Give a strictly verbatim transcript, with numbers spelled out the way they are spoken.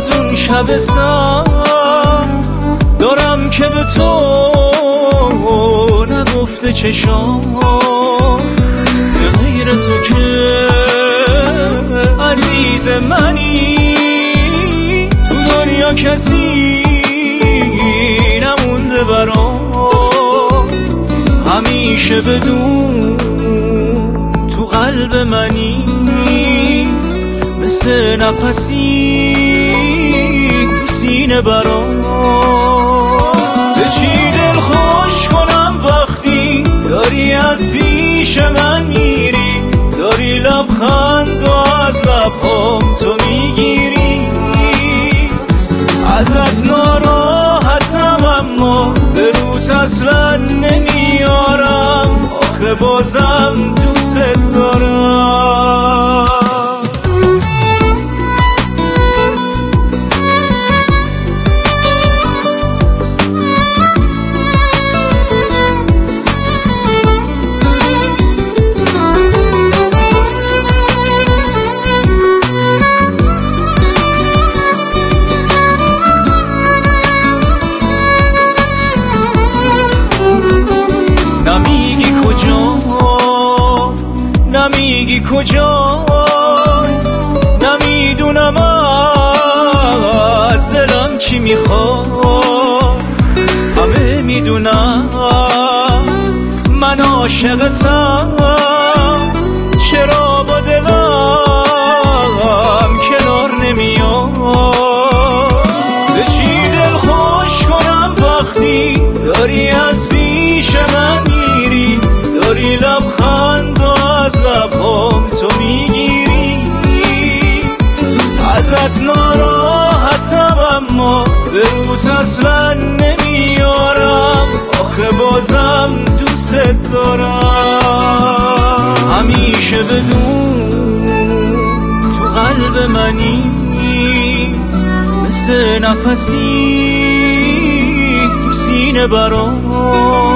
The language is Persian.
از اون شب سر دارم که به تو نگفته چشام، به غیر تو که عزیز منی تو دنیا کسی نمونده برام. همیشه بدون تو قلب منی مثل نفسی تو سینه برام. به چی دل خوش کنم وقتی داری از پیش من میری، داری لبخند و از لبهام تو میگیری. از از ناراحتم اما به روت اصلا نمیارم، آخه بازم دوست دارم. نمیگی کجا، نمیگی کجا، نمیدونم از دلم چی میخواد. همه میدونم من عاشقتم، چرا با دلم کنار نمیاد. به چی دل خوش کنم وقتی داری از پیش من میری، داری لبخند و از لبهام تو میگیری. از از ناراحتم اما به روت اصلا نمیارم، آخه بازم دوست دارم. همیشه بدون تو قلب منی مثل نفسی تو سینه برام.